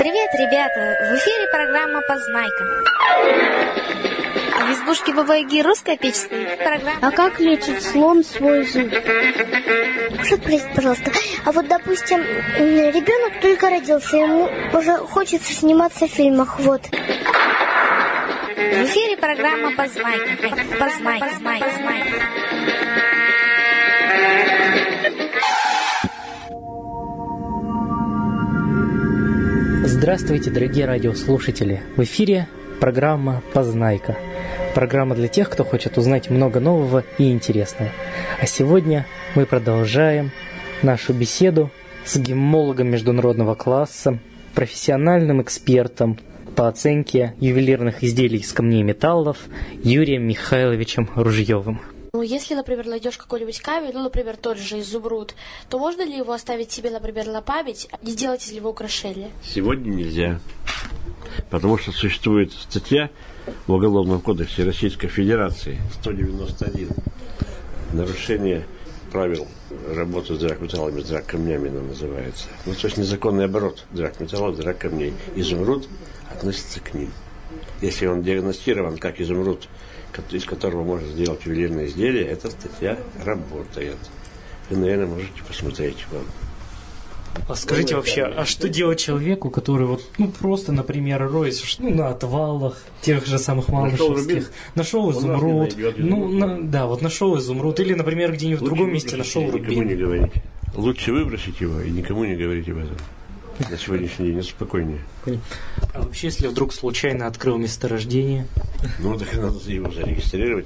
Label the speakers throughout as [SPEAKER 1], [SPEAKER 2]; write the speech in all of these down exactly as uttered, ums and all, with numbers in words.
[SPEAKER 1] Привет, ребята! В эфире программа «Познайка». А в избушке Бабы-Яги русская печь стоит. Программа...
[SPEAKER 2] А как лечит слон свой зуб?
[SPEAKER 3] Что, простите, пожалуйста. А вот, допустим, ребенок только родился, ему уже хочется сниматься в фильмах, вот.
[SPEAKER 1] В эфире программа «Познайка». Познайка, познайка, познайка.
[SPEAKER 4] Здравствуйте, дорогие радиослушатели! В эфире программа «Познайка». Программа для тех, кто хочет узнать много нового и интересного. А сегодня мы продолжаем нашу беседу с геммологом международного класса, профессиональным экспертом по оценке ювелирных изделий из камней и металлов Юрием Михайловичем Ружьевым.
[SPEAKER 5] Ну, если, например, найдешь какой-нибудь камень, ну, например, тот же изумруд, то можно ли его оставить себе, например, на память, не делать из него украшения?
[SPEAKER 6] Сегодня нельзя, потому что существует статья в Уголовном кодексе Российской Федерации сто девяносто один. Нарушение правил работы с драгметаллами, с драгкамнями она называется. Ну, то есть незаконный оборот драгметаллов, драгкамней. Изумруд относится к ним. Если он диагностирован как изумруд, из которого можно сделать ювелирное изделие, эта статья работает. Вы, наверное, можете посмотреть вам.
[SPEAKER 4] А скажите вообще, а что делать человеку, который вот, ну, просто, например, роется, ну, на отвалах тех же самых малышевских, нашел изумруд, ну, на, да, вот нашел изумруд, или, например, где-нибудь в другом месте нашел рубин.
[SPEAKER 6] Никому не говорите. Лучше выбросить его и никому не говорить об этом. На сегодняшний день это спокойнее.
[SPEAKER 4] А вообще, если вдруг случайно открыл месторождение?
[SPEAKER 6] Ну, так надо его зарегистрировать,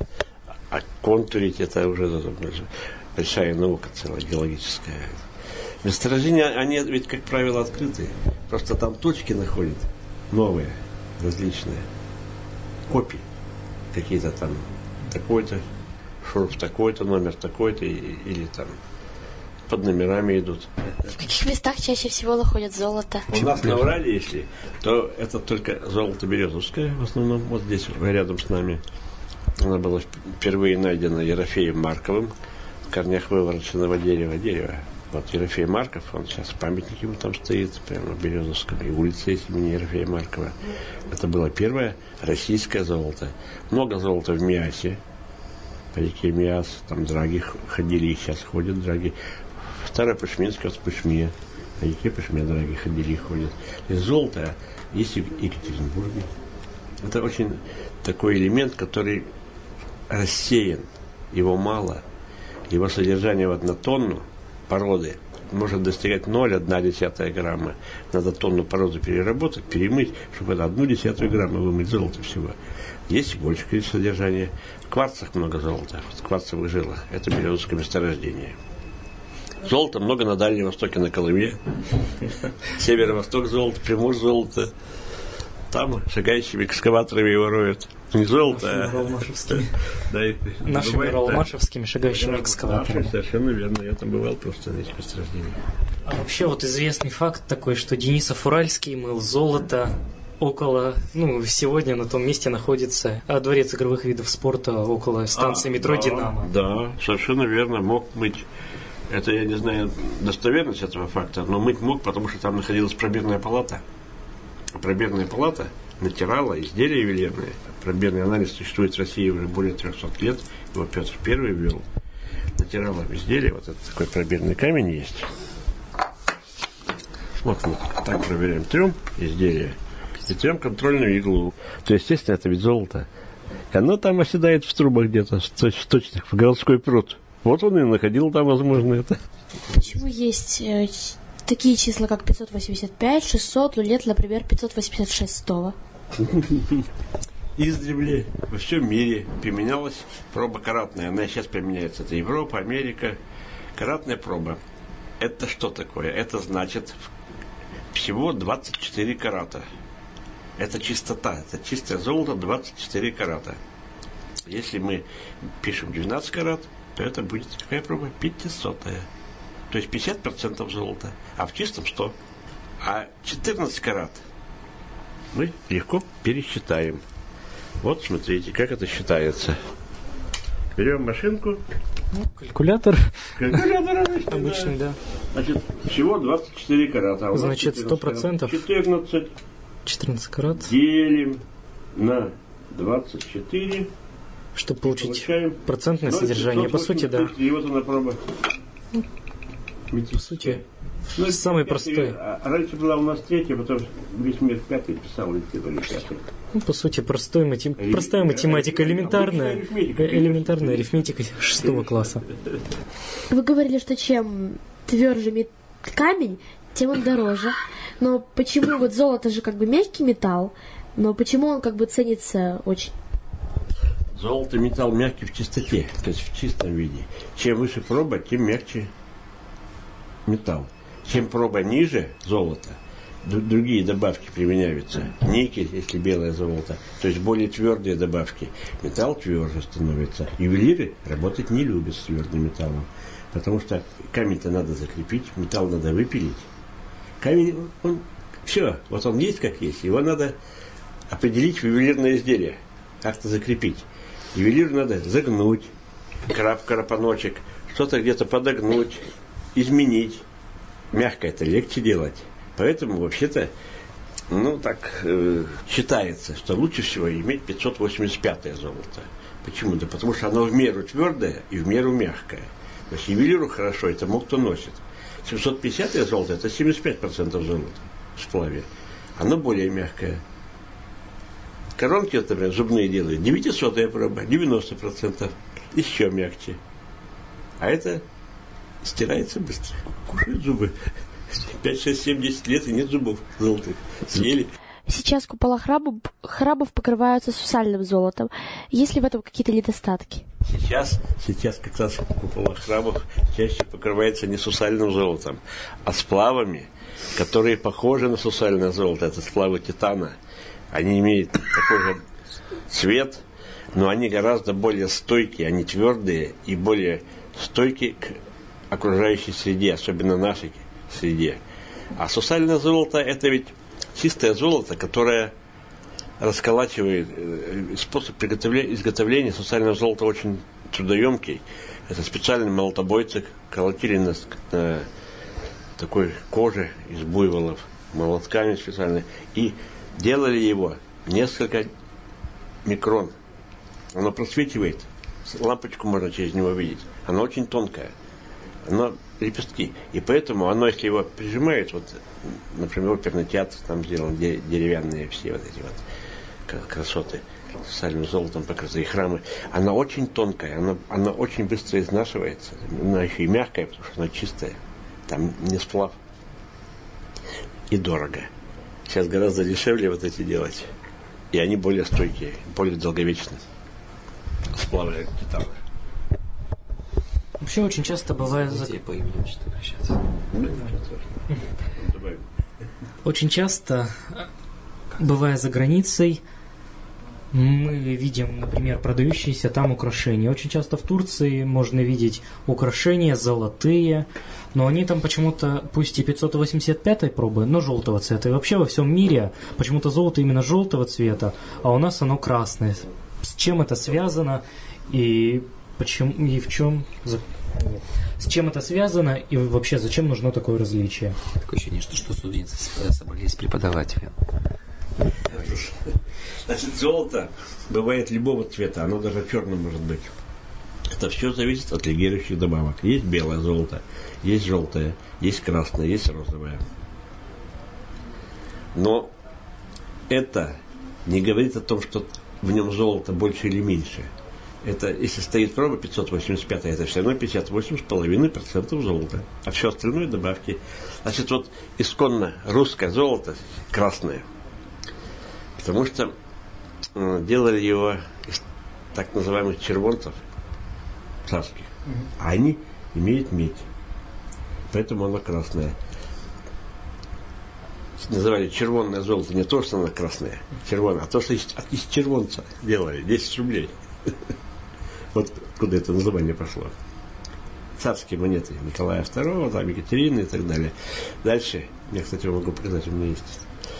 [SPEAKER 6] а контурить это уже большая наука целая, геологическая. Месторождения, они ведь, как правило, открыты. Просто там точки находят новые, различные. Копии. Какие-то там такой-то, шурф такой-то, номер такой-то, или там под номерами идут.
[SPEAKER 5] В каких местах чаще всего находят золото?
[SPEAKER 6] У нас на Урале, если, то это только золото березовское, в основном, вот здесь, рядом с нами. Она была впервые найдена Ерофеем Марковым в корнях вывороченного дерева. Дерева. Вот Ерофей Марков, он сейчас памятник ему там стоит, прямо на Березовском, и улица есть имени Ерофея Маркова. Это было первое российское золото. Много золота в Миасе, по реке Миас, там драги ходили, и сейчас ходят драги. Старопышминская, вот Пышме, по реке Пышме драги ходили и ходят. И золото есть и в Екатеринбурге. Это очень такой элемент, который рассеян, его мало, его содержание вот на тонну породы может достигать ноль целых одна десятая грамма. Надо тонну породы переработать, перемыть, чтобы это одну десятую грамма вымыть золото всего. Есть и больше содержания. В кварцах много золота, в кварцевых жилах. Это березовское месторождение. Золота много на Дальнем Востоке, на Колыме. Северо-восток золото, Приморье золото. Там шагающими экскаваторами его роют. Не золото, а...
[SPEAKER 4] Нашими ролмашевскими шагающими экскаваторами.
[SPEAKER 6] Совершенно верно. Я там бывал просто на этих месторождениях.
[SPEAKER 4] А вообще вот известный факт такой, что Денисов Уральский мыл золото около, ну, сегодня на том месте находится дворец игровых видов спорта около станции а, метро
[SPEAKER 6] да,
[SPEAKER 4] «Динамо».
[SPEAKER 6] Да, совершенно верно. Мог мыть. Это я не знаю достоверность этого факта, но мыть мог, потому что там находилась пробирная палата. Пробирная палата натирала изделия ювелирные. Пробирный анализ существует в России уже более трехсот лет. Его Петр Первый ввел. Натирала изделия. Вот этот такой пробирный камень есть. Вот мы так проверяем трем изделия. И трем контрольную иглу. То, естественно, это ведь золото. И оно там оседает в трубах где-то, в точных, в городской пруд. Вот он и находил там, возможно, это.
[SPEAKER 5] Почему есть э, такие числа, как пятьсот восемьдесят пять, шестьсот, но нет, например, пятьсот восемьдесят шесть?
[SPEAKER 6] Издревле во всем мире применялась проба каратная. Она сейчас применяется. Это Европа, Америка. Каратная проба. Это что такое? Это значит всего двадцать четыре карата. Это чистота. Это чистое золото двадцать четыре карата. Если мы пишем двенадцать карат, то это будет какая проба? пятисотая. То есть пятьдесят процентов золота. А в чистом сто. А четырнадцать карат мы легко пересчитаем. Вот смотрите, как это считается. Берем машинку.
[SPEAKER 4] Ну, калькулятор.
[SPEAKER 6] Калькулятор обычный,
[SPEAKER 4] обычный, да.
[SPEAKER 6] да. Значит, всего двадцать четыре карата. А
[SPEAKER 4] Значит, сто процентов.
[SPEAKER 6] четырнадцать.
[SPEAKER 4] четырнадцать карат.
[SPEAKER 6] Делим на двадцать четыре.
[SPEAKER 4] Чтобы получить
[SPEAKER 6] Получаем
[SPEAKER 4] процентное содержание. По сути, да.
[SPEAKER 6] И вот она проба.
[SPEAKER 4] По сути, ну, самый простой.
[SPEAKER 6] А раньше была у нас третья, потом весь мир пятый писал, и ты были пятый.
[SPEAKER 4] Ну, по сути, простой матем... простая математика, элементарная, арифметика. элементарная арифметика шестого класса.
[SPEAKER 5] Вы говорили, что чем тверже камень, тем он дороже. Но почему вот золото же как бы мягкий металл, но почему он как бы ценится очень?
[SPEAKER 6] Золото металл мягкий в чистоте, то есть в чистом виде. Чем выше проба, тем мягче металл. Чем проба ниже золота, другие добавки применяются. Никель, если белое золото, то есть более твердые добавки. Металл тверже становится. Ювелиры работать не любят с твердым металлом, потому что камень-то надо закрепить, металл надо выпилить. Камень, он, все, вот он есть как есть, его надо определить в ювелирное изделие, как-то закрепить. Ювелиру надо загнуть, крап, карапаночек, что-то где-то подогнуть, изменить. Мягко это легче делать. Поэтому вообще-то, ну так э, считается, что лучше всего иметь пятьсот восемьдесят пятое золото. Почему? Да потому что оно в меру твердое и в меру мягкое. То есть ювелиру хорошо, это мог кто носит. семьсот пятидесятое золото это семьдесят пять процентов золота в сплаве. Оно более мягкое. Коронки, например, зубные делают девятисотая проба, девяносто процентов. Еще мягче. А это стирается быстро. Кушают зубы. пять, шесть, семь, десять лет и нет зубов золотых. Съели.
[SPEAKER 5] Сейчас купола храмов, храмов покрываются сусальным золотом. Есть ли в этом какие-то недостатки?
[SPEAKER 6] Сейчас, сейчас как раз купола храмов чаще покрывается не сусальным золотом, а сплавами, которые похожи на сусальное золото. Это сплавы титана. Они имеют такой же цвет, но они гораздо более стойкие, они твердые и более стойкие к окружающей среде, особенно нашей среде. А сусальное золото это ведь чистое золото, которое расколачивает. Способ приготовления, изготовления сусального золота очень трудоемкий. Это специальные молотобойцы колотили на, на такой коже из буйволов, молотками специально, и делали его несколько микрон. Оно просвечивает, лампочку можно через него видеть. Оно очень тонкое. Оно лепестки. И поэтому оно, если его прижимают, вот, например, оперный театр там сделан, деревянные все вот эти вот красоты, сальным золотом покрытые храмы, оно очень тонкое, оно, оно очень быстро изнашивается. Оно еще и мягкое, потому что оно чистое. Там не сплав. И дорого. Сейчас гораздо дешевле вот эти делать. И они более стойкие, более долговечны. Сплавы титана.
[SPEAKER 4] Вообще очень часто бывает...
[SPEAKER 7] За... по имени что обращаться.
[SPEAKER 4] Очень часто, бывая за границей, мы видим, например, продающиеся там украшения. Очень часто в Турции можно видеть украшения золотые, но они там почему-то, пусть и пятьсот восемьдесят пятой пробы, но желтого цвета. И вообще во всем мире почему-то золото именно желтого цвета, а у нас оно красное. С чем это связано и почему и в чем... С чем это связано и вообще зачем нужно такое различие?
[SPEAKER 7] Такое ощущение, что, что студенты собрались преподаватели.
[SPEAKER 6] Значит, золото бывает любого цвета, оно даже черным может быть. Это все зависит от легирующих добавок. Есть белое золото, есть желтое, есть красное, есть розовое. Но это не говорит о том, что в нем золото больше или меньше. Это, если стоит проба пятьсот восемьдесят пять, это все равно пятьдесят восемь целых пять десятых процента золота. А все остальное добавки. Значит, вот исконно русское золото красное. Потому что э, делали его из так называемых червонцев царских. А они имеют медь. Поэтому оно красное. Называли червонное золото не то, что оно красное, червоное, а то, что из, из червонца делали, десять рублей. Вот куда это название пошло. Царские монеты Николая второго, там Екатерины и так далее. Дальше, я, кстати, могу показать, у меня есть.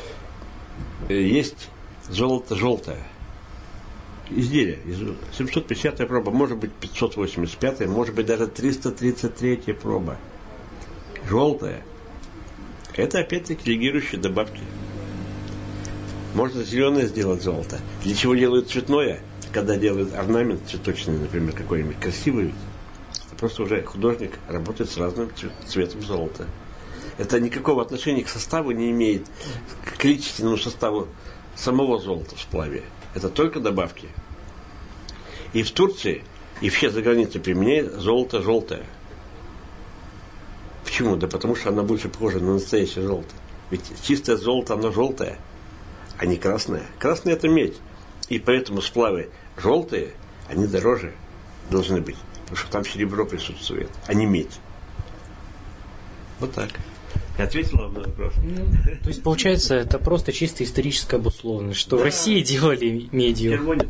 [SPEAKER 6] Есть золото желтое. Изделие. семьсот пятидесятая проба, может быть пятьсот восемьдесят пятая, может быть даже триста тридцать третья проба. Желтое – это опять-таки легирующие добавки. Можно зеленое сделать золото. Для чего делают цветное? Когда делают орнамент цветочный, например, какой-нибудь красивый, просто уже художник работает с разным цветом золота. Это никакого отношения к составу не имеет, к количественному составу самого золота в сплаве. Это только добавки. И в Турции, и вообще за границей применяют золото желтое. Почему? Да потому что оно больше похоже на настоящее золото. Ведь чистое золото, оно желтое, а не красное. Красное – это медь. И поэтому сплавы желтые, они дороже должны быть. Потому что там серебро присутствует, а не медь. Вот так. Я ответил вам на вопрос.
[SPEAKER 4] Ну, то есть, получается, это просто чисто историческая обусловленность, что да. В России делали медью.
[SPEAKER 6] Червонец.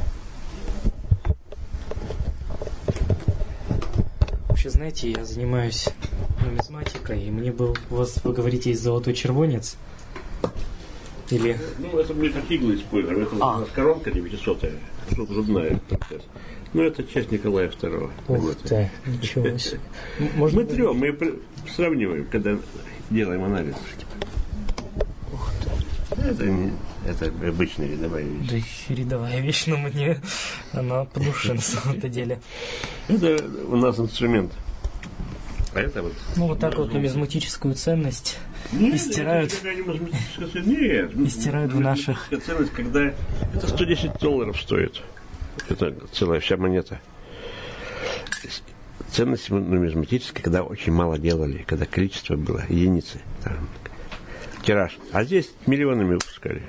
[SPEAKER 4] Вообще, знаете, я занимаюсь нумизматикой, и мне был, у вас, вы говорите, есть золотой червонец? Или...
[SPEAKER 6] Ну, это мы как иглы используем. Это а. у нас коронка девятисотая, что-то зубная. Ну, это часть Николая второго.
[SPEAKER 4] Ух ты, ничего себе.
[SPEAKER 6] Может, мы трем, мы сравниваем, когда делаем анализ.
[SPEAKER 4] Ух ты.
[SPEAKER 6] Это, не, это обычная рядовая вещь.
[SPEAKER 4] Да еще рядовая вещь, но мне она по душе на самом-то деле.
[SPEAKER 6] Это у нас инструмент. А это вот...
[SPEAKER 4] Ну, вот так вот нумизматическую ценность
[SPEAKER 6] нет,
[SPEAKER 4] и стирают,
[SPEAKER 6] нет,
[SPEAKER 4] и стирают в наших...
[SPEAKER 6] Ценность, когда это сто десять долларов стоит. Это целая вся монета. Ценность нумизматическая, когда очень мало делали, когда количество было единицы. Там, тираж. А здесь миллионами выпускали.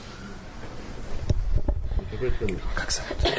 [SPEAKER 4] Как зовут?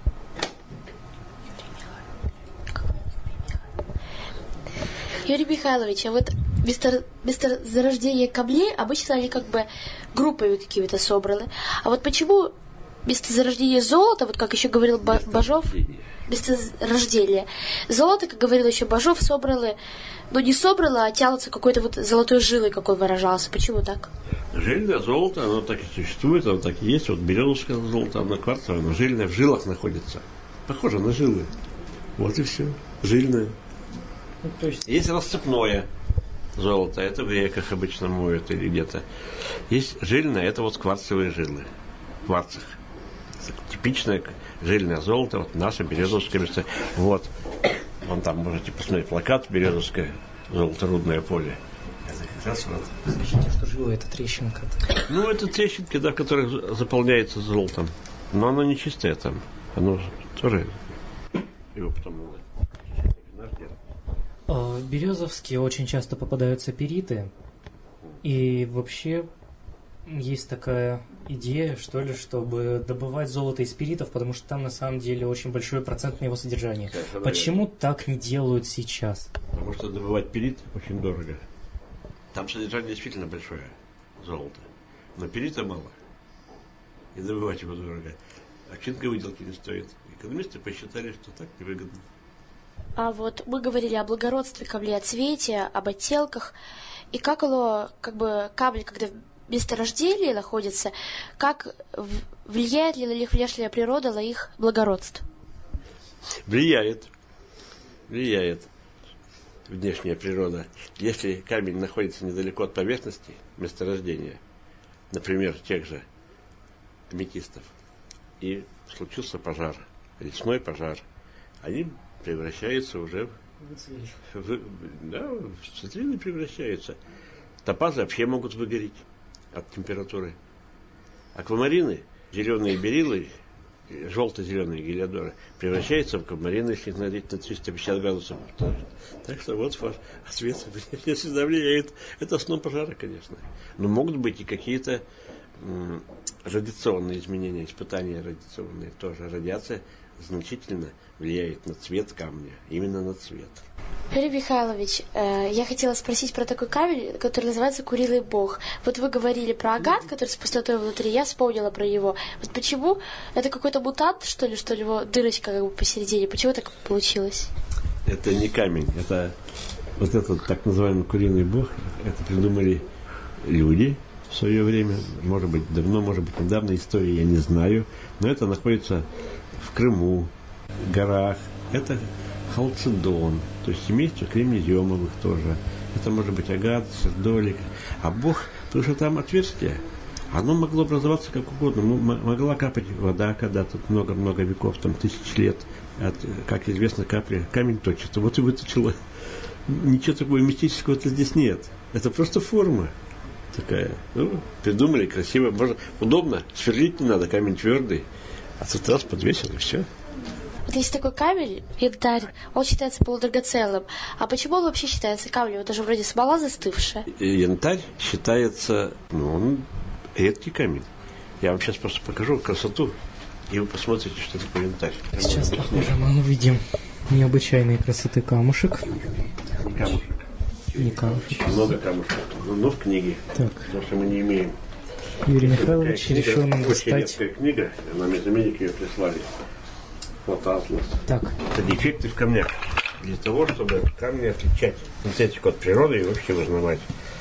[SPEAKER 5] Юрий Михайлович, а вот месторождения камней обычно они как бы группами какими-то собраны. А вот почему месторождение золота, вот как еще говорил Бажов, месторождение золото, как говорил еще Бажов, собраны, ну не собраны, а тянутся какой-то вот золотой жилой, как он выражался. Почему так?
[SPEAKER 6] Жильное золото, оно так и существует, оно так и есть. Вот березовское золото, оно кварцевое, оно жильное, в жилах находится. Похоже на жилы. Вот и все. Жильное.
[SPEAKER 4] Ну, то есть...
[SPEAKER 6] Есть расцепное золото, это в реках обычно моют или где-то. Есть жильное, это вот кварцевые жилы. В кварцах. Типичное жильное золото, вот наше березовское место. Вот. Вон там можете посмотреть плакат «Березовское золоторудное поле». Это как раз вот.
[SPEAKER 4] Скажите, что жила эта трещинка?
[SPEAKER 6] Ну, это трещинки, да, которые заполняются золотом. Но оно не чистое там. Оно тоже его потом надо.
[SPEAKER 4] В Березовске очень часто попадаются периты. И вообще есть такая идея, что ли, чтобы добывать золото из перитов, потому что там на самом деле очень большой процент на его содержание. Да, почему так не делают сейчас?
[SPEAKER 6] Потому что добывать перит очень дорого. Там содержание действительно большое, золото. Но перита мало. И добывать его дорого. Овчинка выделки не стоит. Экономисты посчитали, что так невыгодно.
[SPEAKER 5] А вот мы говорили о благородстве камней, о цвете, об оттенках. И как оно, как бы, камни, когда в месторождении находится, как влияет ли на них внешняя природа, на их благородство?
[SPEAKER 6] Влияет. Влияет внешняя природа. Если камень находится недалеко от поверхности месторождения, например, тех же аметистов, и случился пожар, лесной пожар, они превращаются уже в, в, да, в цитрины превращаются. Топазы вообще могут выгореть от температуры. Аквамарины, зеленые бериллы, желто-зеленые гелиодоры, превращаются в аквамарины, если их налить на триста пятьдесят градусов. Так что вот цвет всегда влияет. Это основа пожара, конечно. Но могут быть и какие-то м, радиационные изменения, испытания радиационные тоже. Радиация значительно влияет на цвет камня, именно на цвет.
[SPEAKER 5] Юрий Михайлович, э, я хотела спросить про такой камень, который называется Курилый бог. Вот вы говорили про агат, который с пустотой внутри, я вспомнила про его. Вот почему? Это какой-то мутант, что ли, что ли, его дырочка как бы посередине? Почему так получилось?
[SPEAKER 6] Это не камень, это вот этот так называемый Куриный бог, это придумали люди в свое время, может быть давно, может быть недавно, истории я не знаю, но это находится в Крыму, в горах. Это халцедон, то есть семейство кремнеземовых тоже. Это может быть агат, сердолик. А Бог, потому что там отверстие, оно могло образоваться как угодно. Могла капать вода когда-то много-много веков, там тысяч лет. От, как известно, капли, камень точится. Вот и выточило. Ничего такого мистического-то здесь нет. Это просто форма такая. Ну, придумали красиво. Можно, удобно. Сверлить не надо, камень твердый. А тут раз подвесил, и все.
[SPEAKER 5] Вот есть такой камень, янтарь, он считается полудрагоценным. А почему он вообще считается камнем? Это же вроде смола застывшая.
[SPEAKER 6] И янтарь считается, ну, он редкий камень. Я вам сейчас просто покажу красоту, и вы посмотрите, что такое янтарь.
[SPEAKER 4] Сейчас, похоже, мы увидим необычайной красоты камушек.
[SPEAKER 6] Не камушек.
[SPEAKER 4] Не камушек.
[SPEAKER 6] Много камушек. Но в книге.
[SPEAKER 4] Так.
[SPEAKER 6] Потому что мы не имеем.
[SPEAKER 4] Юрий Михайлович решил нам достать.
[SPEAKER 6] Очень редкая книга, нам из Америки ее прислали. Фотоатлас.
[SPEAKER 4] Так.
[SPEAKER 6] Это дефекты в камнях. Для того, чтобы камни отличать синтетику от природы и вообще узнавать.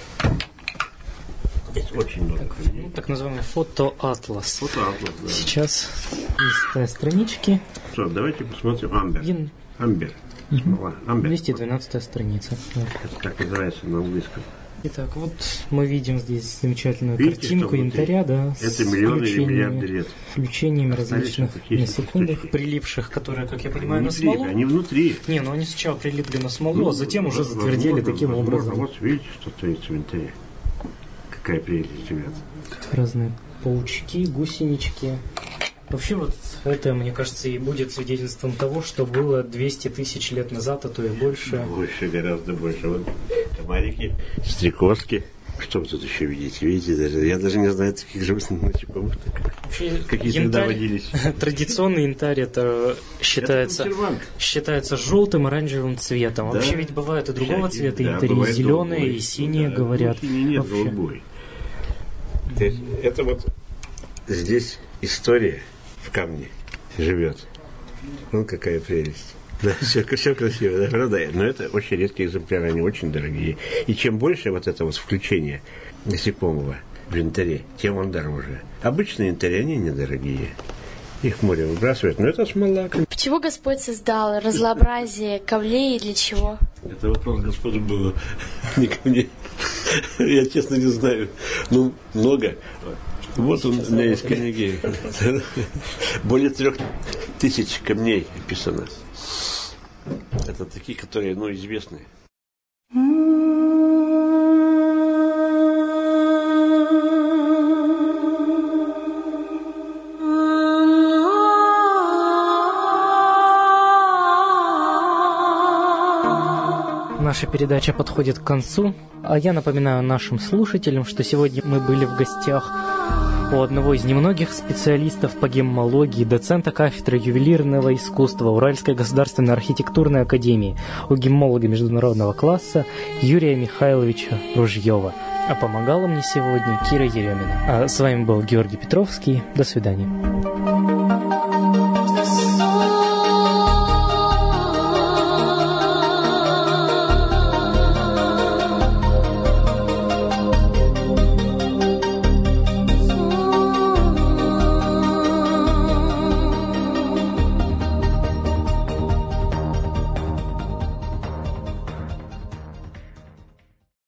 [SPEAKER 6] Здесь очень много камней.
[SPEAKER 4] Ну, так называемый фотоатлас.
[SPEAKER 6] Фотоатлас, да.
[SPEAKER 4] Сейчас листая странички.
[SPEAKER 6] Что, давайте посмотрим амбер.
[SPEAKER 4] Ян...
[SPEAKER 6] Амбер. Смола. Амбер.
[SPEAKER 4] двести двенадцатая страница. Да.
[SPEAKER 6] Это как называется на английском.
[SPEAKER 4] Итак, вот мы видим здесь замечательную
[SPEAKER 6] Видите,
[SPEAKER 4] картинку янтаря, да,
[SPEAKER 6] это миллионы или миллиарды лет.
[SPEAKER 4] Включениями различных насекомых,
[SPEAKER 6] штучки.
[SPEAKER 4] Прилипших, которые, как я понимаю,
[SPEAKER 6] Они
[SPEAKER 4] на
[SPEAKER 6] внутри,
[SPEAKER 4] смолу.
[SPEAKER 6] Они внутри.
[SPEAKER 4] Не, ну они сначала прилипли на смолу,
[SPEAKER 6] Ну,
[SPEAKER 4] а затем уже
[SPEAKER 6] возможно,
[SPEAKER 4] затвердели таким
[SPEAKER 6] возможно.
[SPEAKER 4] образом.
[SPEAKER 6] Вот видите, что творится в янтаре. Какая прелесть, ребят.
[SPEAKER 4] Разные паучки, гусенички. Вообще вот это, мне кажется, и будет свидетельством того, что было двести тысяч лет назад, а то и больше.
[SPEAKER 6] Больше, гораздо больше. Вот комарики, стрекозки. Что вы тут еще видите? Видите, даже, я даже не знаю таких животных насекомых. Какие тогда водились.
[SPEAKER 4] Традиционный янтарь это считается,
[SPEAKER 6] это
[SPEAKER 4] считается желтым, оранжевым цветом. Да? Вообще ведь бывают и другого
[SPEAKER 6] Всякие,
[SPEAKER 4] цвета
[SPEAKER 6] да,
[SPEAKER 4] янтари, и зеленые,
[SPEAKER 6] голубой.
[SPEAKER 4] и синие,
[SPEAKER 6] Да,
[SPEAKER 4] говорят.
[SPEAKER 6] Синий нет,
[SPEAKER 4] вообще.
[SPEAKER 6] голубой. То есть это вот здесь история в камне живет. Ну, какая прелесть. Да, все, все красиво, да, правда? Но это очень редкие экземпляры, они очень дорогие. И чем больше вот это вот включение насекомого в янтаре, тем он дороже. Обычные янтари, они недорогие. Их море выбрасывают, но это смола.
[SPEAKER 5] Почему Господь создал разнообразие камней и для чего?
[SPEAKER 6] Это вопрос Господу было, не ко мне. Я честно не знаю. Ну, много. Вот он, у меня есть книги. Более трех тысяч камней описано. Это такие, которые, ну, известны.
[SPEAKER 4] Наша передача подходит к концу, а я напоминаю нашим слушателям, что сегодня мы были в гостях у одного из немногих специалистов по геммологии, доцента кафедры ювелирного искусства Уральской государственной архитектурной академии, у геммолога международного класса Юрия Михайловича Ружьева. А помогала мне сегодня Кира Еремина. А с вами был Георгий Петровский. До свидания.